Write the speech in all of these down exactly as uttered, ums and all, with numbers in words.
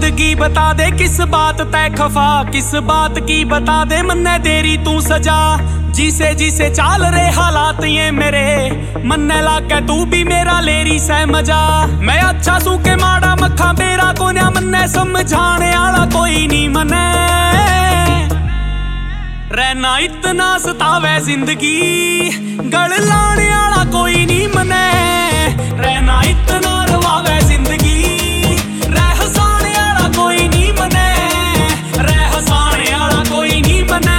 जिंदगी बता दे किस बात तै खफा, किस बात की बता दे मन्ने तेरी तू सजा। जिसे जिसे चाल रे हालात ये मेरे मन्ने लाके तू भी मेरा लेरी सह मजा। मैं अच्छा सू के माड़ा मखा मेरा कोन्या मन्ने समझाने आला कोई नहीं मने। रहना इतना सतावे जिंदगी गल लाने आला कोई नहीं मने। रहना इतना रवावे जिंदगी रह हसाने आला कोई नहीं मने। रह हसाने आला कोई नहीं मने।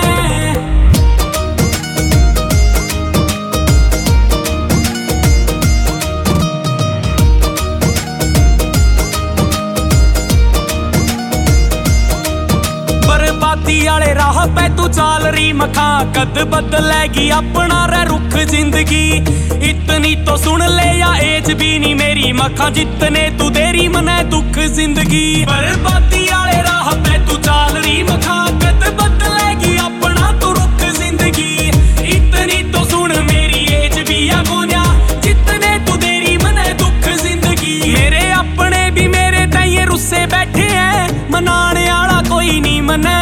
बर्बादी आले राह पे तू चाल रही मखा, कद बदलेगी अपना रे रुख जिंदगी। इतनी तो सुन ले या एज भी नहीं मेरी मखा, जितने तू देरी मने दुख जिंदगी। बर्बादी आले राह पे तू चाल रही मखा, कद बदलेगी अपना तू रुख जिंदगी। इतनी तो सुन मेरी एज भी या गोन्या, जितने तू देरी मने दुख जिंदगी। मेरे अपने भी मेरे ताइये रुस्से बैठे हैं, मनाने आला कोई नहीं मने।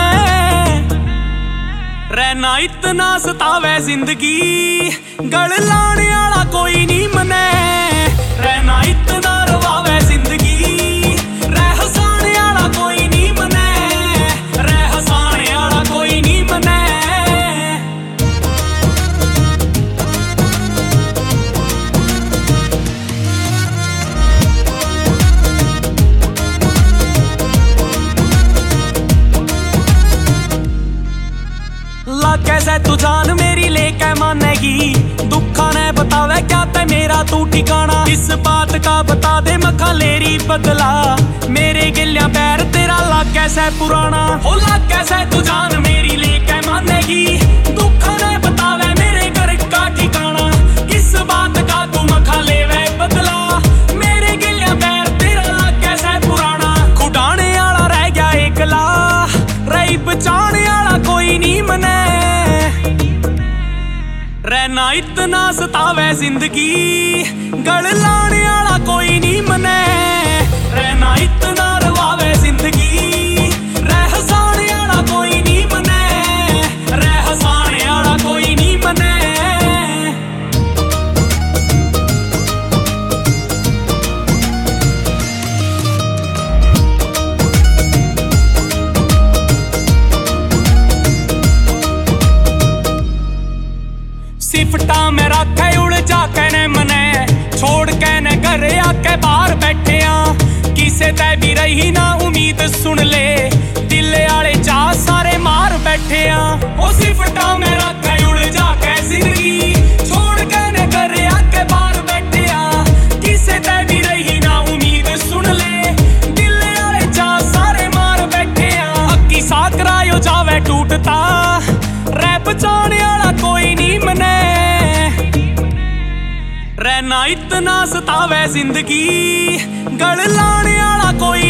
रहना इतना सतावे जिंदगी गल लाने आला कोई नहीं मने। रहना इतना रवावे जिंदगी रह हसाने आला कोई नहीं मने। रह हसाने आला कोई नहीं मने। कैसे तू जान मेरी लेके मानेगी, दुखा ने बतावे क्या ते मेरा तू ठिकाना। इस बात का बता दे मखा लेरी बदला, मेरे गिलिया पैर तेरा लाग कैसे पुराना। हो लाग कैसे तू जान मेरी लेके मानेगी, दुखा ने बतावे मेरे घर का ठिकाना। किस बात का तू मखा लेवे बदला, मेरे गिलिया पैर तेरा लाग कैसे पुराना। खुटाने आला रह गया एकला, रही बचाने आला कोई नहीं मने। रहना इतना सतावे जिंदगी गल लाने आला कोई नहीं मने। रहना इतना रवावे जिंदगी रह हसाने आला कोई नहीं मने। रह हसाने आला कोई नहीं मने। सिफटा में रखे उलझा कहने मने, छोड़ कहने घरे आके बाहर बैठे आ। किसे तै भी रही ना उम्मीद सुन ले, दिल आले जा सारे मार बैठे आ। ओ सिफटा में रखे उलझा के जिंदगी, छोड़ कहने घरे आके बाहर बैठे आ। किसे तै भी रही ना उम्मीद सुन ले, दिल आले जा सारे मार बैठे आ। अक्की साकरायो जावे टूटता, रह बचाने आला कोई नहीं मने। रहना इतना सतावे जिंदगी गल लाने आला कोई